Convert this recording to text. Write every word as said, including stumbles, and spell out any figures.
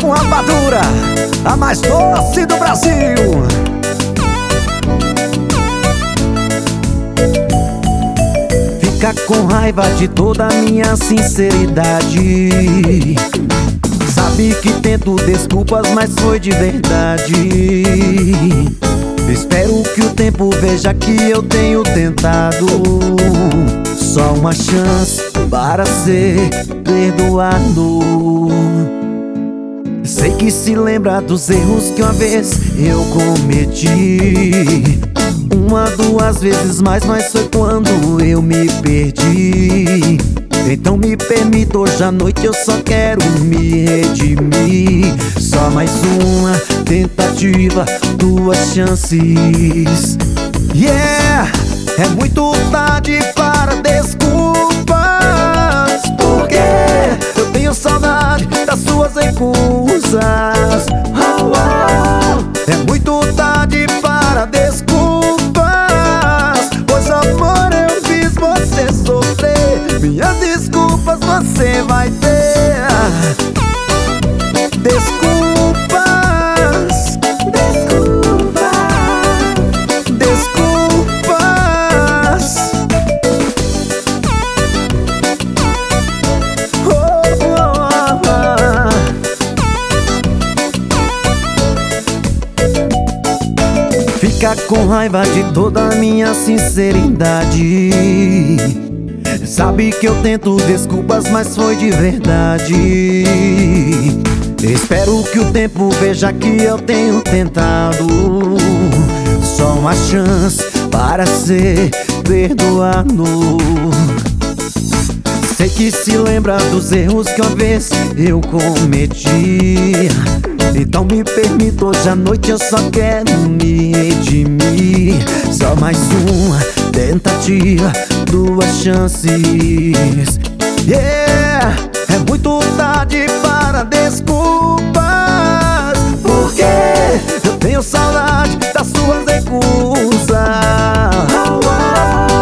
com rapadura, a mais doce do Brasil. Fica com raiva de toda a minha sinceridade. Sabe que tento desculpas, mas foi de verdade. Espero que o tempo veja que eu tenho tentado. Só uma chance para ser perdoado. Sei que se lembra dos erros que uma vez eu cometi. Uma, duas vezes mais, mas foi quando eu me perdi. Então me permita, hoje à noite eu só quero me redimir. Só mais uma tentativa, duas chances. Yeah! É muito tarde para desculpas, porque eu tenho saudade das suas recusas. Oh, oh. É muito tarde para desculpas, pois amor eu fiz você sofrer. Minhas desculpas você vai ter. Desculpas, desculpas, desculpas. Oh, oh, oh, oh. Fica com raiva de toda a minha sinceridade. Sabe que eu tento desculpas, mas foi de verdade. Espero que o tempo veja que eu tenho tentado. Só uma chance para ser perdoado. Sei que se lembra dos erros que uma vez eu cometi. Então me permita, hoje à noite eu só quero me redimir. Só mais uma tentativa, duas chances. Yeah! É muito tarde para desculpas, porque eu tenho saudade das suas recusas. Oh, oh.